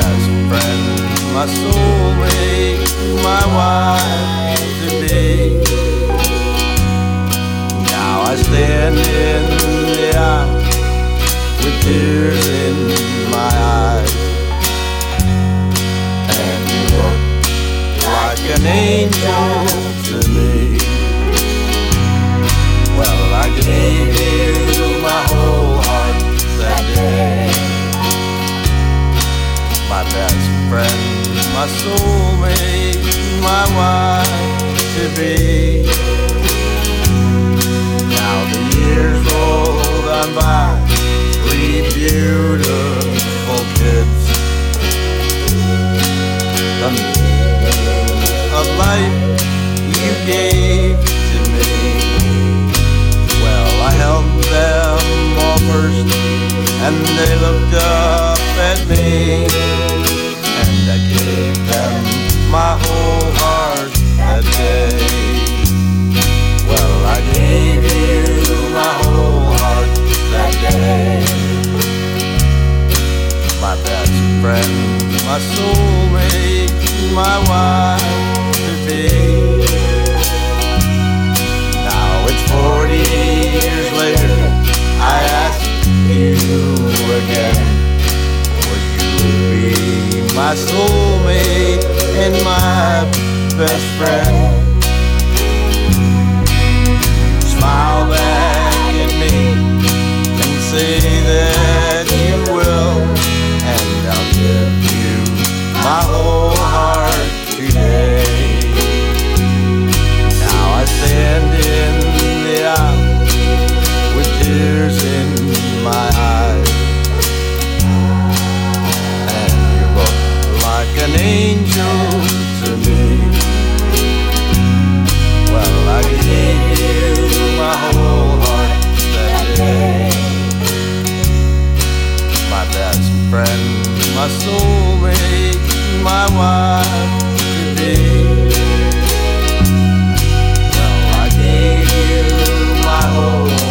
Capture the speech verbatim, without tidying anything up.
best friend, my soulmate, my wife to be. Now I stand in the aisle with tears in my eyes, and you look like an angel to me. Well, I gave you my whole heart that day, my best friend, my soulmate, my wife to be. Now the years rolled on by, three beautiful kids. The meaning of life you gave to me. Well, I held them all first, and they looked up at me, and I gave them my whole heart that day. Well, I gave you my whole heart that day, my best friend, my soulmate, my wife to be. Now it's forty years later, I ask you again, would you be my soulmate and my best friend? Smile back at me and say that you will, and I'll give you my whole heart today. Now I stand in the aisle with tears in my eyes, and you look like an angel to me. Well, I gave you my whole heart that day, my best friend, my soulmate, my wife to be. Well, I gave you my whole